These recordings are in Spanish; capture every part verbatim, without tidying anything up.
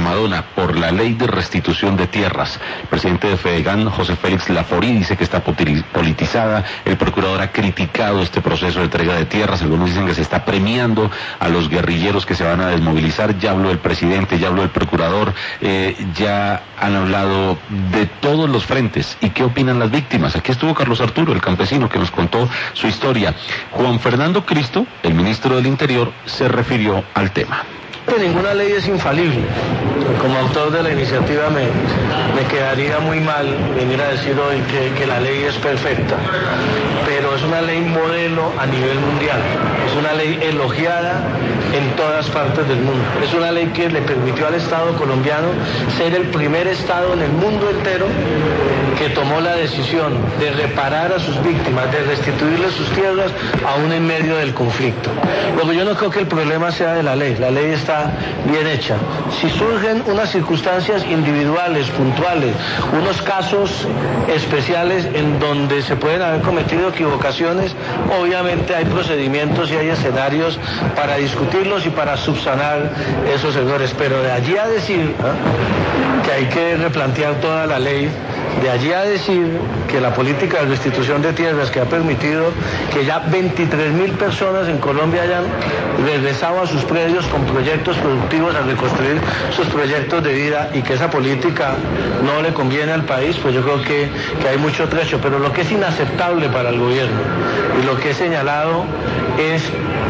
Madonna por la ley de restitución de tierras. El presidente de FEDEGAN, José Félix Laforí, dice que está politizada. El procurador ha criticado este proceso de entrega de tierras. Algunos dicen que se está premiando a los guerrilleros que se van a desmovilizar. Ya habló el presidente, ya habló el procurador, eh, ya han hablado de todos los frentes. ¿Y qué opinan las víctimas? Aquí estuvo Carlos Arturo, el campesino, que nos contó su historia. Juan Fernando Cristo, el ministro del Interior, se refirió al tema. Ninguna ley es infalible. Como autor de la iniciativa me, me quedaría muy mal venir a decir hoy que, que la ley es perfecta, pero es una ley modelo a nivel mundial, es una ley elogiada en todas partes del mundo, es una ley que le permitió al Estado colombiano ser el primer Estado en el mundo entero que tomó la decisión de reparar a sus víctimas, de restituirles sus tierras aún en medio del conflicto. Luego yo no creo que el problema sea de la ley, la ley está bien hecha. Si surgen unas circunstancias individuales, puntuales, unos casos especiales en donde se pueden haber cometido equivocaciones, obviamente hay procedimientos y hay escenarios para discutirlos y para subsanar esos errores, pero de allí a decir ¿eh? que hay que replantear toda la ley, de allí a decir que la política de restitución de tierras que ha permitido que ya veintitrés mil personas en Colombia hayan regresado a sus predios con proyectos productivos a reconstruir sus proyectos de vida y que esa política no le conviene al país, pues yo creo que, que hay mucho trecho. Pero lo que es inaceptable para el gobierno y lo que he señalado es,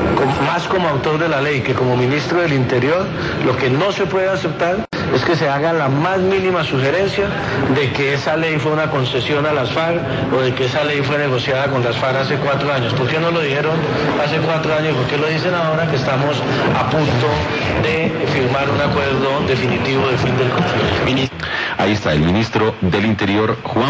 más como autor de la ley que como ministro del Interior, lo que no se puede aceptar es que se haga la más mínima sugerencia de que esa ley fue una concesión a las FARC o de que esa ley fue negociada con las FARC hace cuatro años. ¿Por qué no lo dijeron hace cuatro años? ¿Por qué lo dicen ahora que estamos a punto de firmar un acuerdo definitivo de fin del conflicto? Ahí está el ministro del Interior, Juan